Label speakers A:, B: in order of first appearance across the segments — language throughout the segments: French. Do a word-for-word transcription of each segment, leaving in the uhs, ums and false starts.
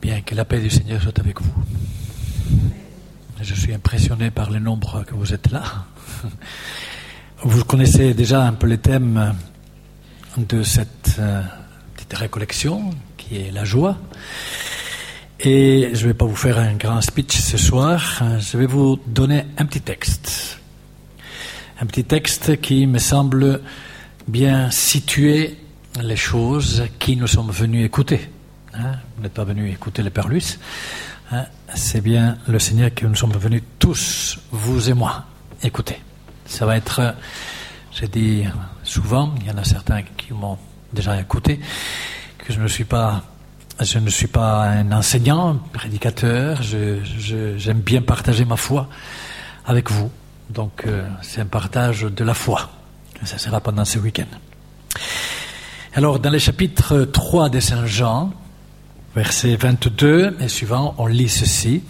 A: Bien, que la paix du Seigneur soit avec vous. Je suis impressionné par le nombre que vous êtes là. Vous connaissez déjà un peu les thèmes de cette euh, petite récollection, qui est la joie. Et je ne vais pas vous faire un grand speech ce soir, je vais vous donner un petit texte. Un petit texte qui me semble bien situer les choses qui nous sommes venus écouter. Hein, vous n'êtes pas venus écouter le Père Luce, hein, c'est bien le Seigneur que nous sommes venus tous, vous et moi, écouter. Ça va être, j'ai dit souvent, il y en a certains qui m'ont déjà écouté, que je ne suis pas, je ne suis pas un enseignant, un prédicateur, je, je, j'aime bien partager ma foi avec vous. Donc euh, c'est un partage de la foi. Ça sera pendant ce week-end. Alors dans le chapitre trois de Saint Jean, versets vingt-deux et suivant, on lit ceci.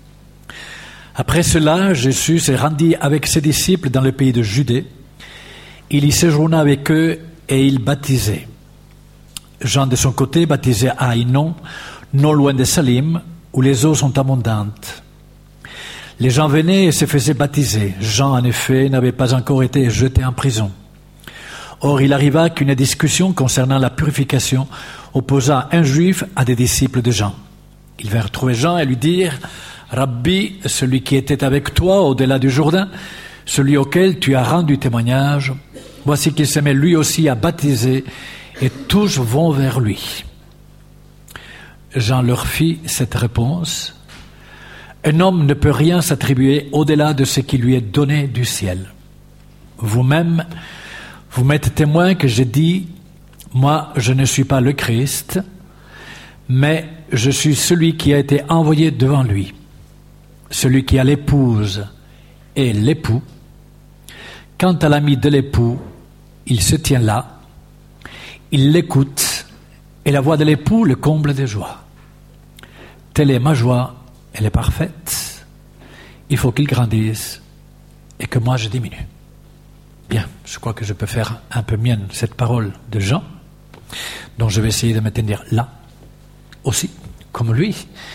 A: Après cela, Jésus s'est rendu avec ses disciples dans le pays de Judée. Il y séjourna avec eux et il baptisait. Jean, de son côté, baptisait à Ainon, non loin de Salim, où les eaux sont abondantes. Les gens venaient et se faisaient baptiser. Jean, en effet, n'avait pas encore été jeté en prison. Or, il arriva qu'une discussion concernant la purification opposa un juif à des disciples de Jean. Ils vinrent trouver Jean et lui dirent « Rabbi, celui qui était avec toi au-delà du Jourdain, celui auquel tu as rendu témoignage, voici qu'il se met lui aussi à baptiser, et tous vont vers lui. » Jean leur fit cette réponse. « Un homme ne peut rien s'attribuer au-delà de ce qui lui est donné du ciel. Vous-même, vous m'êtes témoin que j'ai dit, moi, je ne suis pas le Christ, mais je suis celui qui a été envoyé devant lui. Celui qui a l'épouse et l'époux. Quant à l'ami de l'époux, il se tient là, il l'écoute, et la voix de l'époux le comble de joie. Telle est ma joie, elle est parfaite. Il faut qu'il grandisse et que moi je diminue. Bien, je crois que je peux faire un peu mienne cette parole de Jean, dont je vais essayer de me tenir là, aussi, comme lui,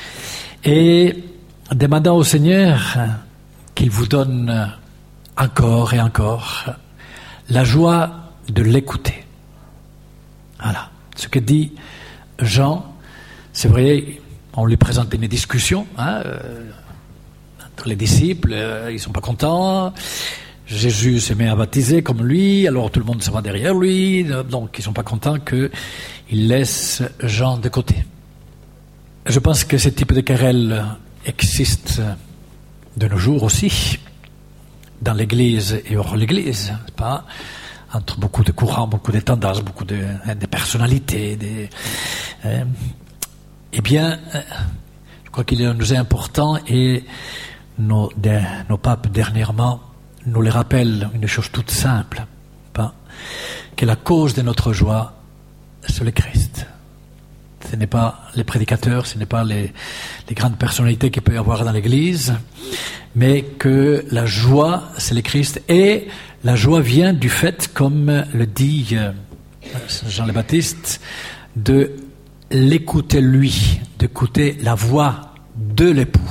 A: et demandant au Seigneur qu'il vous donne encore et encore la joie de l'écouter. Voilà, ce que dit Jean, c'est vrai, on lui présente une discussion, hein, euh, entre les disciples, euh, ils ne sont pas contents. Jésus se met à baptiser comme lui, alors tout le monde se va derrière lui, donc ils ne sont pas contents qu'il laisse Jean de côté. Je pense que ce type de querelle existe de nos jours aussi, dans l'Église et hors l'Église, pas entre beaucoup de courants, beaucoup de tendances, beaucoup de, de personnalités. De, euh, eh bien, je crois qu'il nous est important, et nos, de, nos papes dernièrement nous les rappellent une chose toute simple, pas, que la cause de notre joie, c'est le Christ. Ce n'est pas les prédicateurs, ce n'est pas les, les grandes personnalités qu'il peut y avoir dans l'Église, mais que la joie, c'est le Christ. Et la joie vient du fait, comme le dit Jean le Baptiste, de l'écouter lui, d'écouter la voix de l'époux.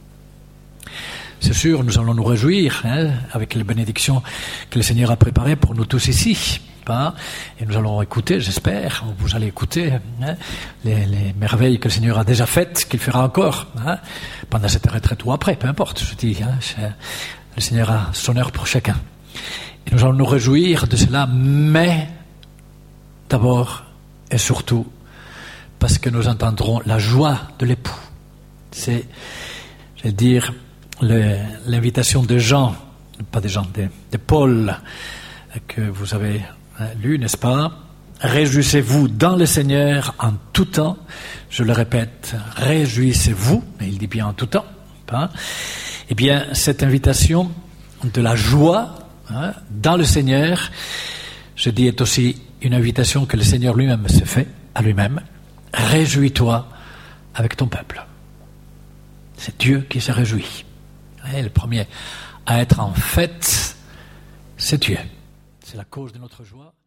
A: C'est sûr, nous allons nous réjouir hein, avec les bénédictions que le Seigneur a préparées pour nous tous ici. Hein, et nous allons écouter, j'espère, vous allez écouter hein, les, les merveilles que le Seigneur a déjà faites, qu'il fera encore, hein, pendant cette retraite ou après, peu importe, je dis. Hein, le Seigneur a son heure pour chacun. Et nous allons nous réjouir de cela, mais d'abord et surtout parce que nous entendrons la joie de l'époux. C'est, je vais dire, le, l'invitation de Jean, pas de Jean, de, de Paul, que vous avez lu, n'est-ce pas? Réjouissez-vous dans le Seigneur en tout temps. Je le répète, réjouissez-vous, mais il dit bien en tout temps. Hein? Eh bien, cette invitation de la joie hein, dans le Seigneur, je dis, est aussi une invitation que le Seigneur lui-même se fait à lui-même. Réjouis-toi avec ton peuple. C'est Dieu qui se réjouit. Et le premier à être en fête, c'est Dieu. C'est la cause de notre joie.